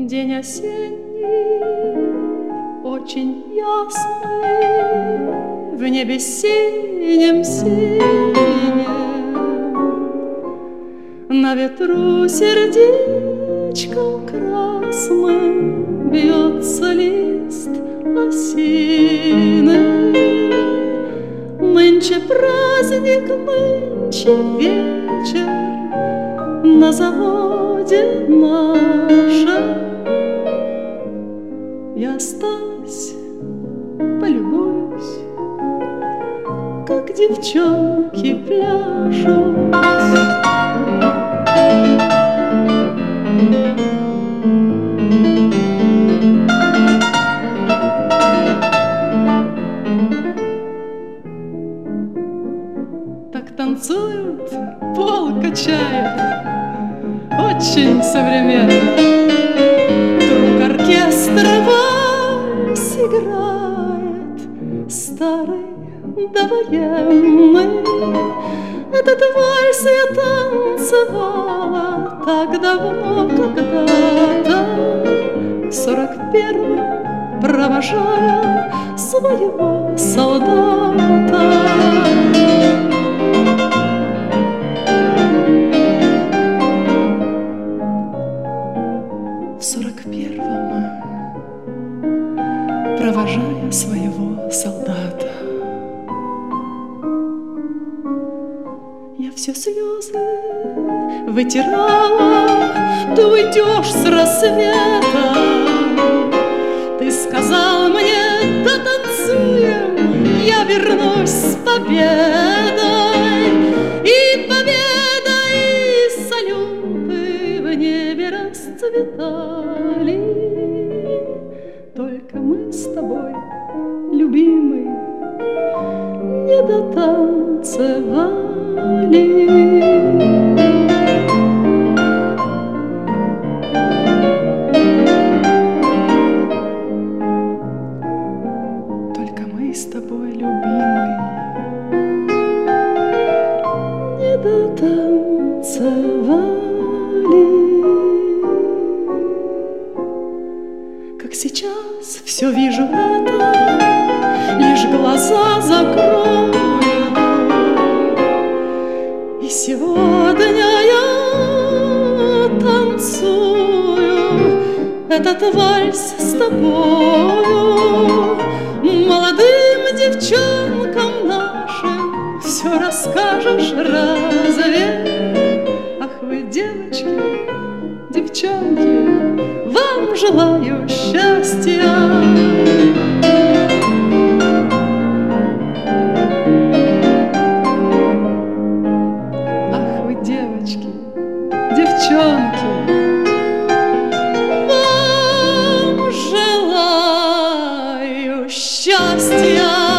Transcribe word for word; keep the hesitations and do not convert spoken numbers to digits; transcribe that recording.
День осенний, очень ясный, в небе синем-синем. На ветру сердечком красным бьется лист осины. Нынче праздник, нынче вечер на заводе нашем. Я осталась, полюбуюсь, как девчонки пляшут. Так танцуют, пол качает, очень современно. Вдруг оркестр вальс играет, старый довоенный. Этот вальс я танцевала так давно, когда-то, в сорок первом, провожая своего солдата. В сорок первом, провожая своего солдата. Я все слезы вытирала, ты уйдешь с рассвета. Ты сказал мне, да танцуем, я вернусь с победой. И победа, и салюты в небе расцветали. Только мы с тобой, любимый, не дотанцевали. Только мы с тобой, любимый, не дотанцевали. Как сейчас все вижу это, лишь глаза закрою. И сегодня я танцую этот вальс с тобою. Молодым девчонкам нашим все расскажешь разве? Ах вы, девочки, девчонки, вам желаю счастья. Ах вы, девочки, девчонки, вам желаю счастья.